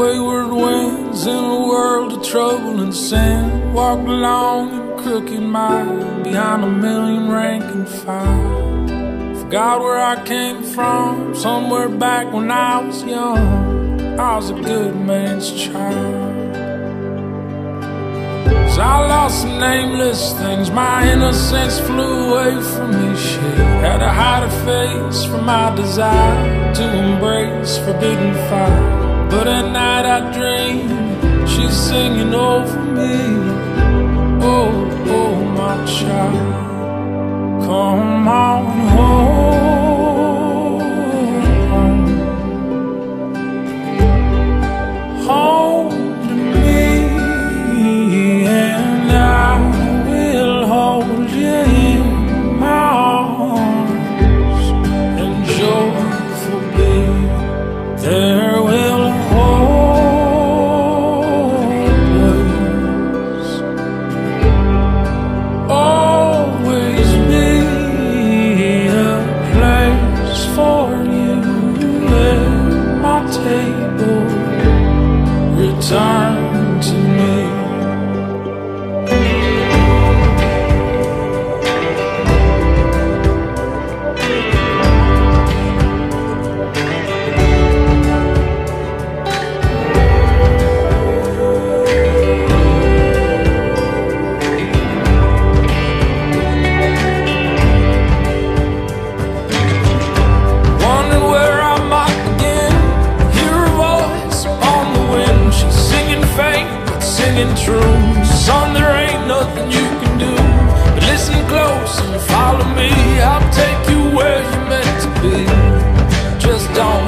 wayward winds in a world of trouble and sin. Walked along a crooked mile behind a million ranking fire. Forgot where I came from, somewhere back when I was young. I was a good man's child. So I lost some nameless things, my innocence flew away from me. Shit, had to hide a face from my desire to embrace forbidden fire. But at night I dream she's singing over me. Oh, oh, my child, come on home, home to me, and I will hold you in my arms, and joyful be there will return to me. True, son, there ain't nothing you can do but listen close and follow me. I'll take you where you're meant to be. Just don't